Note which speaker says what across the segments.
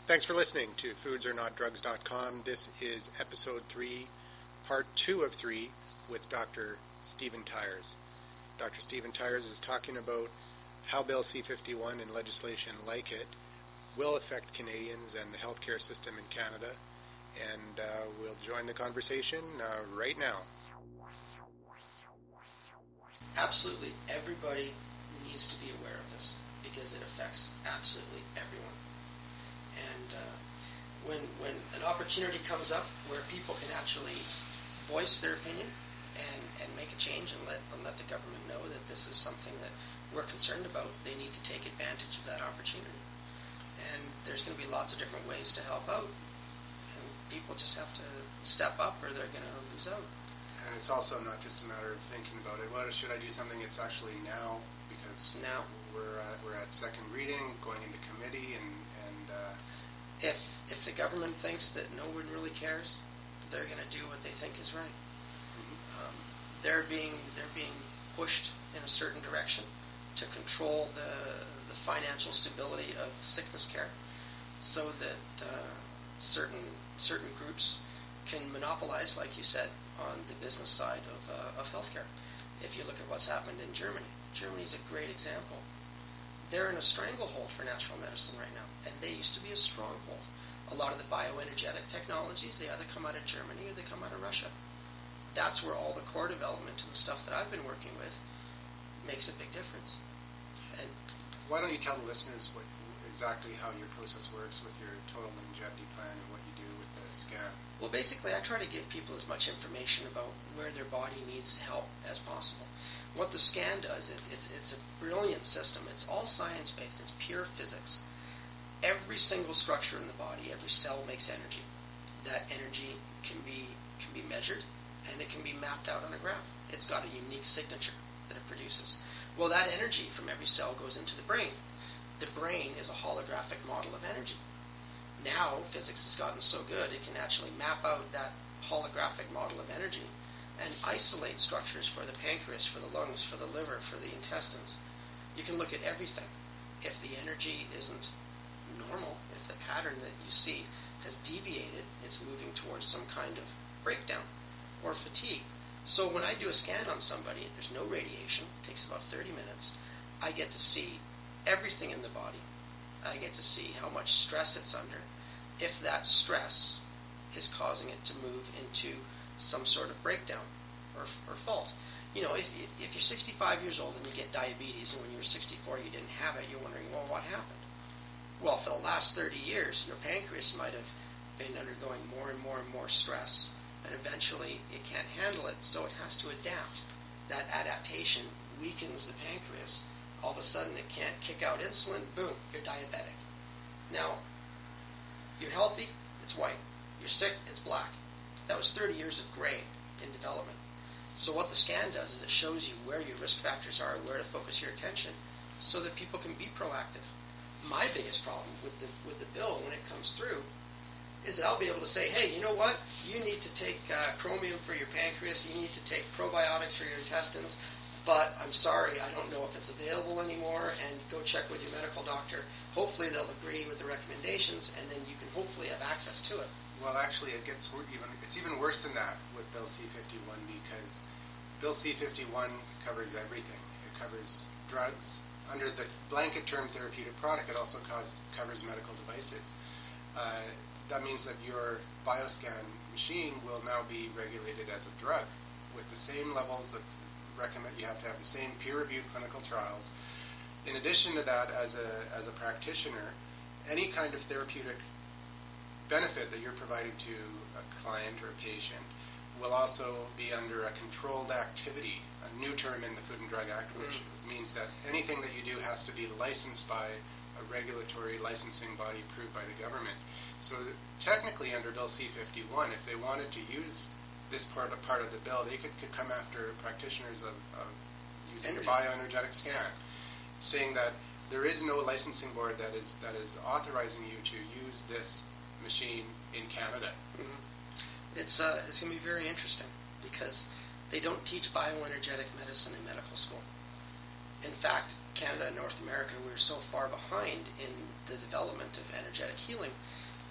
Speaker 1: Thanks for listening to FoodsAreNotDrugs.com. This is episode 3, part 2 of 3, with Dr. Stephen Tyers. Dr. Stephen Tyers is talking about how Bill C-51 and legislation like it will affect Canadians and the healthcare system in Canada. And we'll join the conversation right now.
Speaker 2: Absolutely everybody needs to be aware of this because it affects absolutely everyone. And when an opportunity comes up where people can actually voice their opinion and make a change and let the government know that this is something that we're concerned about, they need to take advantage of that opportunity. And there's going to be lots of different ways to help out. And people just have to step up or they're going to lose out.
Speaker 1: And it's also not just a matter of thinking about it. Well, should I do something? It's actually now, because
Speaker 2: now
Speaker 1: we're at second reading, going into committee, and
Speaker 2: if the government thinks that no one really cares, they're going to do what they think is right. Mm-hmm. They're being pushed in a certain direction to control the financial stability of sickness care, so that certain groups can monopolize, like you said, on the business side of healthcare. If you look at what's happened in Germany, Germany's a great example. They're in a stranglehold for natural medicine right now, and they used to be a stronghold. A lot of the bioenergetic technologies, they either come out of Germany or they come out of Russia. That's where all the core development and the stuff that I've been working with makes a big difference. And
Speaker 1: why don't you tell the listeners exactly how your process works with your total longevity plan and what you do with the scan?
Speaker 2: Well, basically, I try to give people as much information about where their body needs help as possible. What the scan does, it's a brilliant system. It's all science-based. It's pure physics. Every single structure in the body, every cell makes energy. That energy can be measured, and it can be mapped out on a graph. It's got a unique signature that it produces. Well, that energy from every cell goes into the brain. The brain is a holographic model of energy. Now, physics has gotten so good, it can actually map out that holographic model of energy and isolate structures for the pancreas, for the lungs, for the liver, for the intestines. You can look at everything. If the energy isn't normal, if the pattern that you see has deviated, it's moving towards some kind of breakdown or fatigue. So when I do a scan on somebody, there's no radiation, it takes about 30 minutes, I get to see everything in the body. I get to see how much stress it's under, if that stress is causing it to move into some sort of breakdown or fault. You know, if you're 65 years old and you get diabetes, and when you were 64 you didn't have it, you're wondering, well, what happened? Well, for the last 30 years, your pancreas might have been undergoing more and more and more stress, and eventually it can't handle it, so it has to adapt. That adaptation weakens the pancreas. All of a sudden it can't kick out insulin, boom, you're diabetic. Now, you're healthy, it's white. You're sick, it's black. That was 30 years of gray in development. So what the scan does is it shows you where your risk factors are, where to focus your attention, so that people can be proactive. My biggest problem with the bill when it comes through is that I'll be able to say, hey, you know what? You need to take chromium for your pancreas, you need to take probiotics for your intestines, but I'm sorry, I don't know if it's available anymore, and go check with your medical doctor. Hopefully they'll agree with the recommendations, and then you can hopefully have access to it.
Speaker 1: Well, actually, it's even worse than that with Bill C-51, because Bill C-51 covers everything. It covers drugs. Under the blanket term therapeutic product, it also covers medical devices. That means that your bioscan machine will now be regulated as a drug with the same levels of you have to have the same peer-reviewed clinical trials. In addition to that, as a practitioner, any kind of therapeutic benefit that you're providing to a client or a patient will also be under a controlled activity, a new term in the Food and Drug Act, which means that anything that you do has to be licensed by a regulatory licensing body approved by the government. So technically under Bill C-51, if they wanted to use this part of the bill, they could come after practitioners of using the bioenergetic scan, saying that there is no licensing board that is authorizing you to use this machine in Canada.
Speaker 2: Mm-hmm. It's going to be very interesting because they don't teach bioenergetic medicine in medical school. In fact, Canada and North America, we're so far behind in the development of energetic healing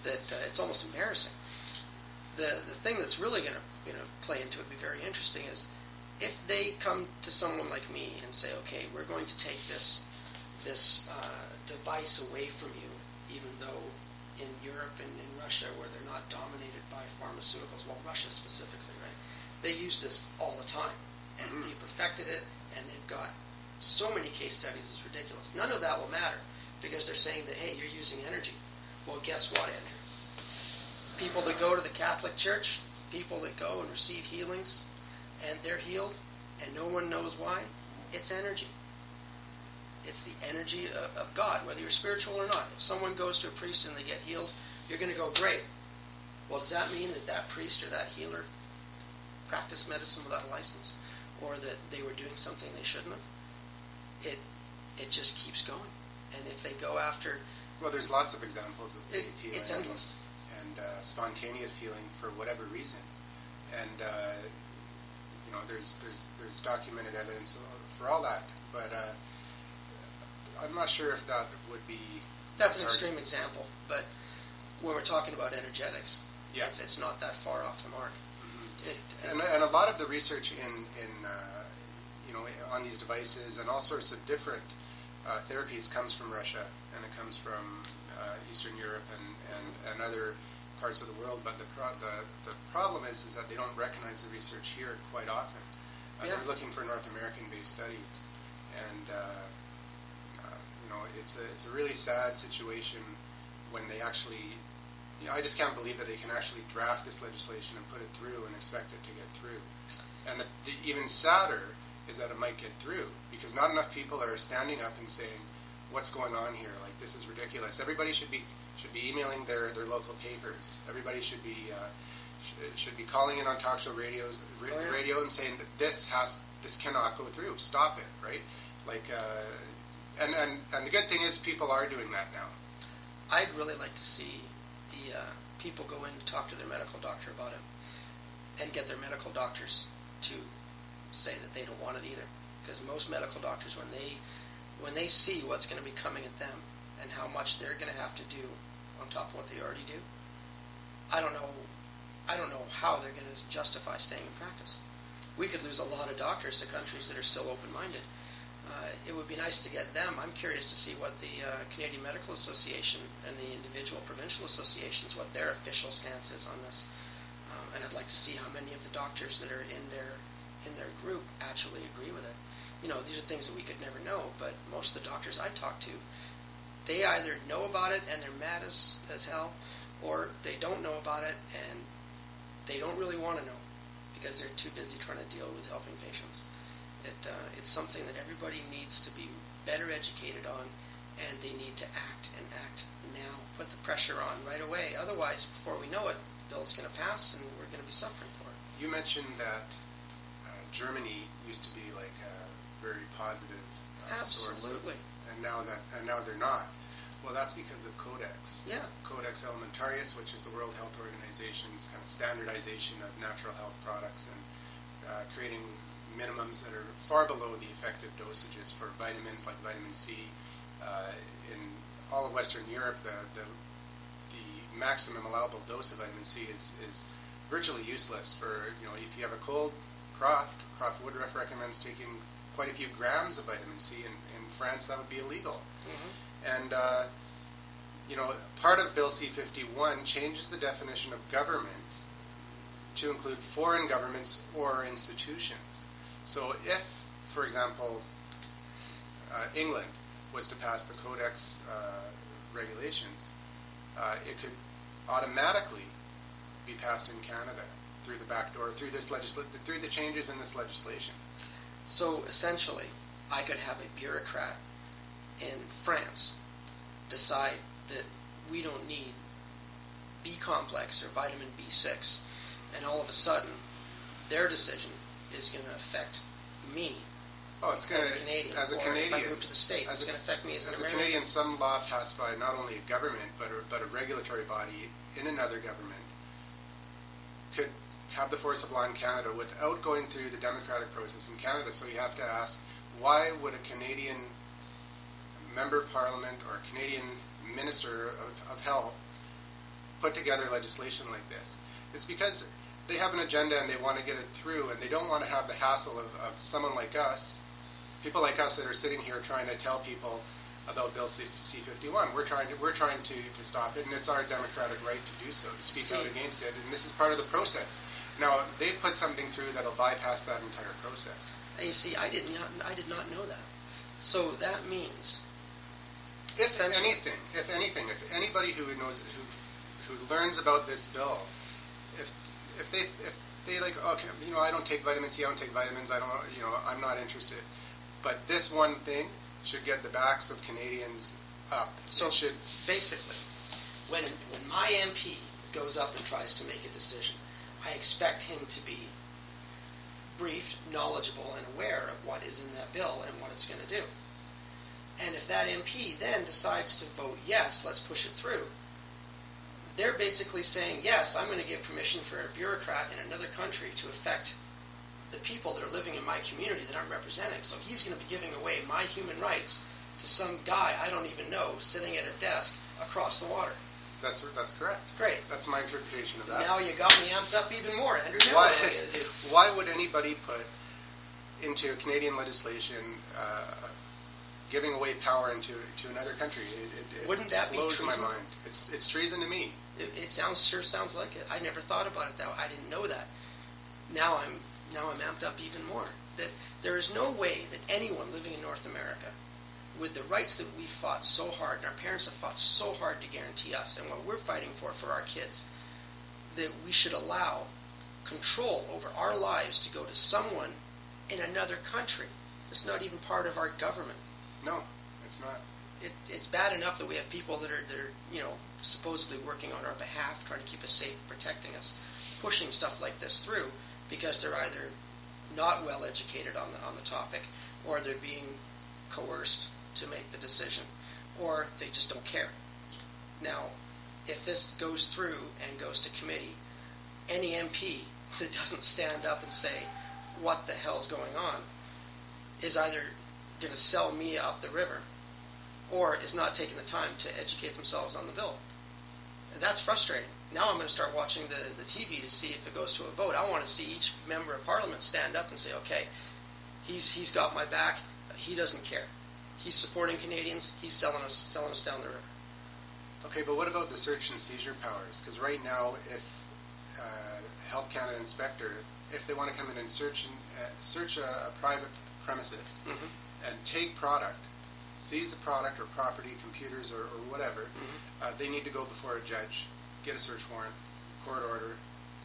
Speaker 2: that it's almost embarrassing. The thing that's really going to play into it, be very interesting, is if they come to someone like me and say, okay, we're going to take this device away from you, even though in Europe and in Russia, where they're not dominated by pharmaceuticals, well, Russia specifically, right? They use this all the time, and they perfected it, and they've got so many case studies, it's ridiculous. None of that will matter, because they're saying that, hey, you're using energy. Well, guess what, Andrew? People that go to the Catholic Church, people that go and receive healings, and they're healed, and no one knows why, it's energy. It's the energy of God, whether you're spiritual or not. If someone goes to a priest and they get healed, you're going to go, great. Well, does that mean that that priest or that healer practiced medicine without a license, or that they were doing something they shouldn't have? It just keeps going. And if they go after...
Speaker 1: Well, there's lots of examples of faith healing.
Speaker 2: It's endless.
Speaker 1: And spontaneous healing for whatever reason. And, there's documented evidence for all that. But I'm not sure if that would be...
Speaker 2: That's an extreme example. But when we're talking about energetics,
Speaker 1: yeah,
Speaker 2: it's not that far off the mark.
Speaker 1: Mm-hmm. And a lot of the research on these devices and all sorts of different therapies comes from Russia, and it comes from Eastern Europe and other parts of the world. But the problem is that they don't recognize the research here quite often. They're looking for North American-based studies, and it's a really sad situation when they actually. I just can't believe that they can actually draft this legislation and put it through and expect it to get through. And the even sadder is that it might get through, because not enough people are standing up and saying, what's going on here? Like, this is ridiculous. Everybody should be emailing their local papers. Everybody should be calling in on talk show radio and saying that this cannot go through. Stop it, right? Like, and the good thing is people are doing that now.
Speaker 2: I'd really like to see the people go in to talk to their medical doctor about it, and get their medical doctors to say that they don't want it either. Because most medical doctors, when they see what's going to be coming at them and how much they're going to have to do on top of what they already do, I don't know how they're going to justify staying in practice. We could lose a lot of doctors to countries that are still open-minded. It would be nice to get them. I'm curious to see what the Canadian Medical Association and the individual provincial associations, what their official stance is on this. And I'd like to see how many of the doctors that are in their group actually agree with it. These are things that we could never know, but most of the doctors I talk to, they either know about it and they're mad as hell, or they don't know about it and they don't really want to know because they're too busy trying to deal with helping patients. It's something that everybody needs to be better educated on, and they need to act now. Put the pressure on right away. Otherwise, before we know it, the bill's going to pass and we're going to be suffering for it.
Speaker 1: You mentioned that Germany used to be like a very positive
Speaker 2: Absolutely.
Speaker 1: source, and now they're not. Well, that's because of Codex.
Speaker 2: Yeah.
Speaker 1: Codex Alimentarius, which is the World Health Organization's kind of standardization of natural health products, and creating minimums that are far below the effective dosages for vitamins like vitamin C. In all of Western Europe, the maximum allowable dose of vitamin C is virtually useless. For if you have a cold, Croft Woodruff recommends taking quite a few grams of vitamin C. In France, that would be illegal. Mm-hmm. And part of Bill C-51 changes the definition of government to include foreign governments or institutions. So if, for example, England was to pass the Codex regulations, it could automatically be passed in Canada through the back door, through the changes in this legislation.
Speaker 2: So essentially, I could have a bureaucrat in France decide that we don't need B complex or vitamin B6, and all of a sudden, their decision is going to affect me
Speaker 1: it's going
Speaker 2: as a Canadian. Or if I move to the States, it's going to affect me as an American.
Speaker 1: As a Canadian, some law passed by not only a government, but a regulatory body in another government could have the force of law in Canada without going through the democratic process in Canada. So you have to ask, why would a Canadian member of Parliament or a Canadian Minister of Health put together legislation like this. It's because they have an agenda and they want to get it through, and they don't want to have the hassle of someone like us, people like us that are sitting here trying to tell people about Bill C-51. We're trying to stop it, and it's our democratic right to do so, to speak out against it, and this is part of the process. Now, they put something through that'll bypass that entire process.
Speaker 2: And you see, I did not know that. So that means,
Speaker 1: if anybody who knows who learns about this bill, if they like, okay, I don't take vitamin C, I don't take vitamins, I'm not interested. But this one thing should get the backs of Canadians up.
Speaker 2: So basically, when my MP goes up and tries to make a decision, I expect him to be briefed, knowledgeable, and aware of what is in that bill and what it's going to do. And if that MP then decides to vote yes, let's push it through, they're basically saying, yes, I'm going to give permission for a bureaucrat in another country to affect the people that are living in my community that I'm representing. So he's going to be giving away my human rights to some guy I don't even know sitting at a desk across the water.
Speaker 1: That's correct.
Speaker 2: Great.
Speaker 1: That's my interpretation of that.
Speaker 2: Now you got me amped up even more, Andrew. Now what am I going to do?
Speaker 1: Why would anybody put into Canadian legislation giving away power into another country? It
Speaker 2: Wouldn't that be
Speaker 1: blows
Speaker 2: treason?
Speaker 1: my mind. It's treason to me.
Speaker 2: It sounds like it. I never thought about it that way. I didn't know that. Now I'm amped up even more. That there is no way that anyone living in North America, with the rights that we fought so hard, and our parents have fought so hard to guarantee us, and what we're fighting for our kids, that we should allow control over our lives to go to someone in another country that's not even part of our government.
Speaker 1: No, it's not.
Speaker 2: It's bad enough that we have people that are supposedly working on our behalf, trying to keep us safe, protecting us, pushing stuff like this through, because they're either not well educated on the topic, or they're being coerced to make the decision, or they just don't care. Now, if this goes through and goes to committee, any MP that doesn't stand up and say, what the hell's going on, is either going to sell me up the river, or is not taking the time to educate themselves on the bill. And that's frustrating. Now I'm going to start watching the TV to see if it goes to a vote. I want to see each member of Parliament stand up and say, okay, he's got my back. He doesn't care. He's supporting Canadians. He's selling us down the river.
Speaker 1: Okay, but what about the search and seizure powers? Because right now, if Health Canada inspector, if they want to come in and search a private premises and take product, seize the product or property, computers or whatever, they need to go before a judge, get a search warrant, court order,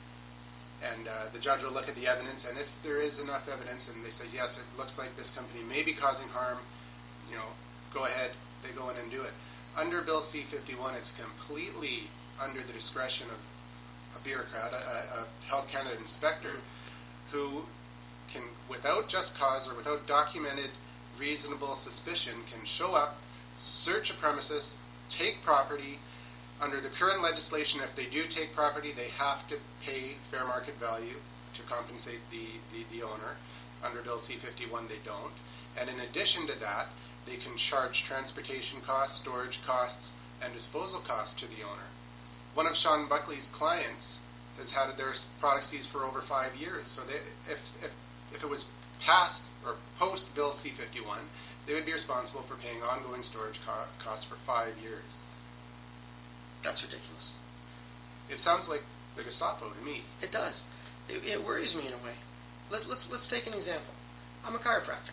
Speaker 1: and the judge will look at the evidence, and if there is enough evidence and they say, yes, it looks like this company may be causing harm, go ahead, they go in and do it. Under Bill C-51, it's completely under the discretion of a bureaucrat, a Health Canada inspector, who can, without just cause or without documented reasonable suspicion, can show up, search a premises, take property. Under the current legislation, if they do take property, they have to pay fair market value to compensate the owner. Under Bill C-51, they don't. And in addition to that, they can charge transportation costs, storage costs, and disposal costs to the owner. One of Sean Buckley's clients has had their product seized for over 5 years. So if it was past or post Bill C-51, they would be responsible for paying ongoing storage costs for 5 years.
Speaker 2: That's ridiculous.
Speaker 1: It sounds like the Gestapo to me.
Speaker 2: It does. It worries me in a way. Let's take an example. I'm a chiropractor.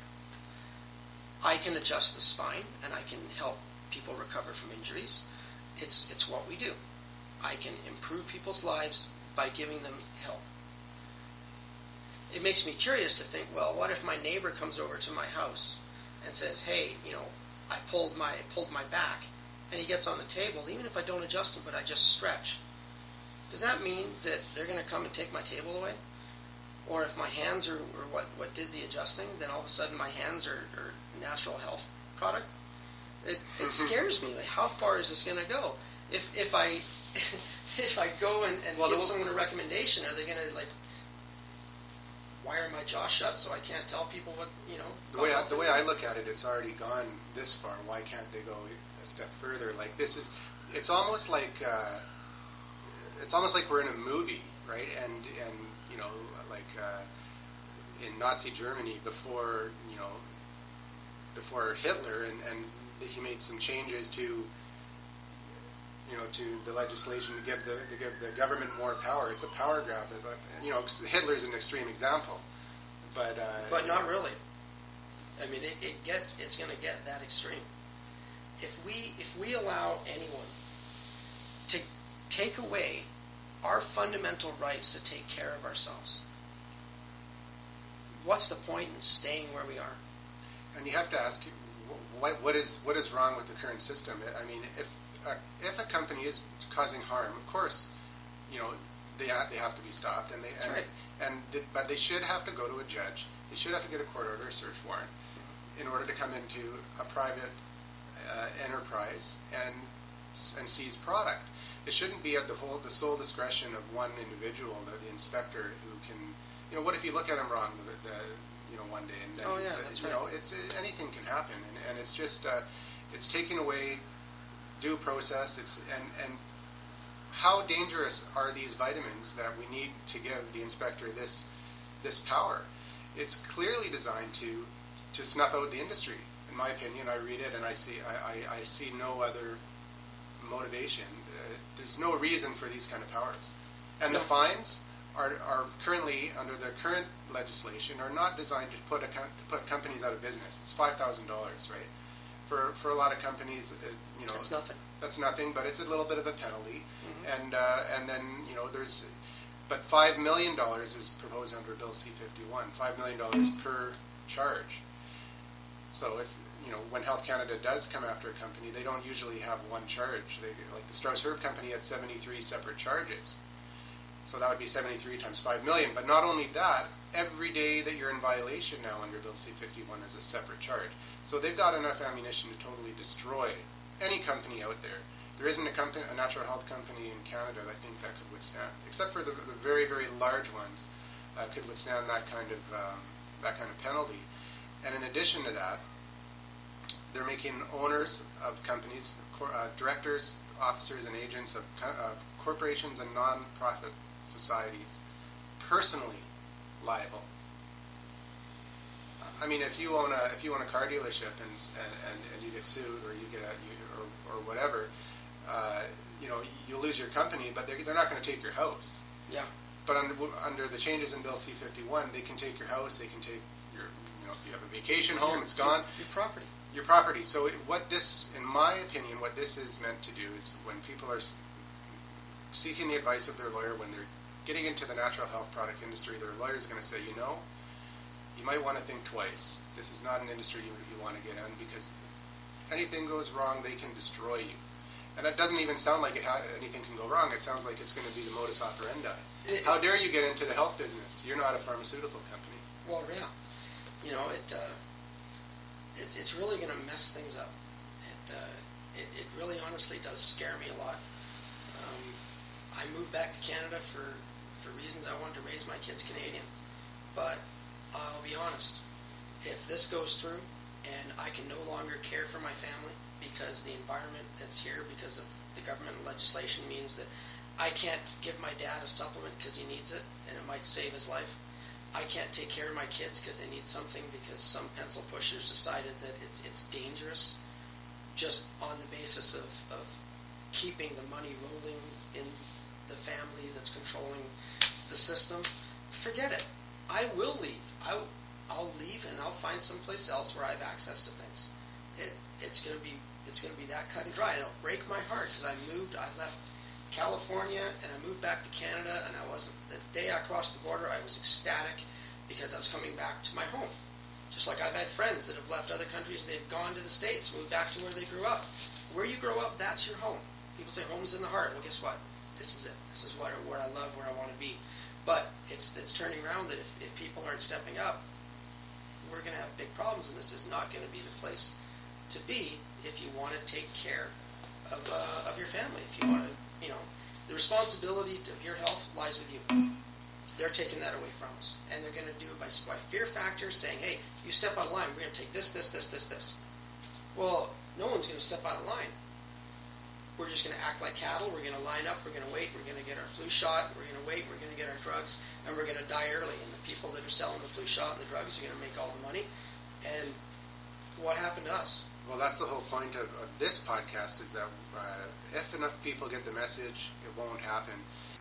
Speaker 2: I can adjust the spine and I can help people recover from injuries. It's what we do. I can improve people's lives by giving them help. It makes me curious to think, well, what if my neighbor comes over to my house and says, hey, I pulled my back, and he gets on the table, even if I don't adjust him, but I just stretch. Does that mean that they're going to come and take my table away? Or if my hands are what did the adjusting, then all of a sudden my hands are natural health product? It scares me. Like, how far is this going to go? If I go and give someone a recommendation, are they going to wire my jaw shut so I can't tell people what
Speaker 1: The way I look at it, it's already gone this far. Why can't they go a step further? It's almost like it's almost like we're in a movie, right? And you know, like in Nazi Germany before Hitler, and he made some changes to the legislation to give the government more power. It's a power grab. But Hitler's an extreme example, but
Speaker 2: not really. I mean, it's going to get that extreme. If we allow anyone to take away our fundamental rights to take care of ourselves, what's the point in staying where we are?
Speaker 1: And you have to ask, what is wrong with the current system? I mean, if a company is causing harm, of course, they have to be stopped,
Speaker 2: That's right.
Speaker 1: But they should have to go to a judge. They should have to get a court order, a search warrant, in order to come into a private enterprise and seize product. It shouldn't be at the sole discretion of one individual, the inspector, who can. What if you look at him wrong, one day, and then
Speaker 2: that's right.
Speaker 1: Anything can happen, and it's just it's taking away due process. And how dangerous are these vitamins that we need to give the inspector this power? It's clearly designed to snuff out the industry. In my opinion, I read it and I see no other motivation. There's no reason for these kind of powers, and the fines are currently, under the current legislation, are not designed to put companies out of business. It's $5,000, right? For a lot of companies,
Speaker 2: it's nothing.
Speaker 1: That's nothing, but it's a little bit of a penalty.
Speaker 2: Mm-hmm.
Speaker 1: And then there's, but $5 million is proposed under Bill C-51. $5 million per charge. So if when Health Canada does come after a company, they don't usually have one charge. Like the Strauss Herb company had 73 separate charges. So that would be 73 times 5 million. But not only that, every day that you're in violation now under Bill C-51 is a separate charge. So they've got enough ammunition to totally destroy any company out there. There isn't a natural health company in Canada that I think that could withstand, except for the very, very large ones, could withstand that kind of penalty. And in addition to that, they're making owners of companies, directors, officers, and agents of corporations and non-profit societies personally liable. I mean, if you own a car dealership and you get sued, or you get or whatever, you'll lose your company, but they're not going to take your house.
Speaker 2: Yeah.
Speaker 1: But under the changes in Bill C-51, they can take your house. They can take your, if you have a vacation home, it's gone.
Speaker 2: Your property.
Speaker 1: Your property. So in my opinion, what this is meant to do is, when people are seeking the advice of their lawyer, when they're getting into the natural health product industry, their lawyer is going to say, you might want to think twice. This is not an industry you want to get in, because anything goes wrong, they can destroy you. And it doesn't even sound like anything can go wrong. It sounds like it's going to be the modus operandi. How dare you get into the health business? You're not a pharmaceutical company.
Speaker 2: Well, yeah. It's really going to mess things up. It really honestly does scare me a lot. I moved back to Canada for reasons I wanted to raise my kids Canadian. But I'll be honest, if this goes through and I can no longer care for my family because the environment that's here, because of the government legislation, means that I can't give my dad a supplement because he needs it and it might save his life. I can't take care of my kids because they need something because some pencil pushers decided that it's dangerous, just on the basis of keeping the money rolling in the family that's controlling the system. Forget it. I will leave. I'll leave and I'll find someplace else where I have access to things. It's going to be that cut and dry. It'll break my heart because I left California and I moved back to Canada, and the day I crossed the border, I was ecstatic because I was coming back to my home. Just like I've had friends that have left other countries, they've gone to the States, moved back to where they grew up. Where you grow up, that's your home. People say home's in the heart. Well, guess what? This is it. This is where I love, where I want to be. But it's turning around that if people aren't stepping up, we're going to have big problems, and this is not going to be the place to be if you want to take care of your family. If you want to, the responsibility of your health lies with you. They're taking that away from us, and they're going to do it by fear factor, saying, hey, you step out of line, we're going to take this. Well, no one's going to step out of line. we're just going to act like cattle. We're going to line up. We're going to wait. We're going to get our flu shot. We're going to wait. We're going to get our drugs, and we're going to die early. And the people that are selling the flu shot and the drugs are going to make all the money. And what happened to us?
Speaker 1: Well, that's the whole point of this podcast, is that if enough people get the message, it won't happen.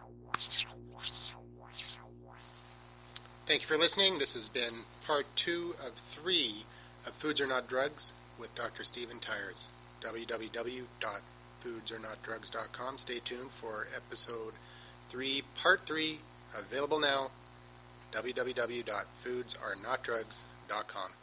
Speaker 1: Thank you for listening. This has been part 2 of 3 of Foods Are Not Drugs with Dr. Stephen Tyers. www.foodsarenotdrugs.com. Stay tuned for episode 3, part 3, available now. www.foodsarenotdrugs.com.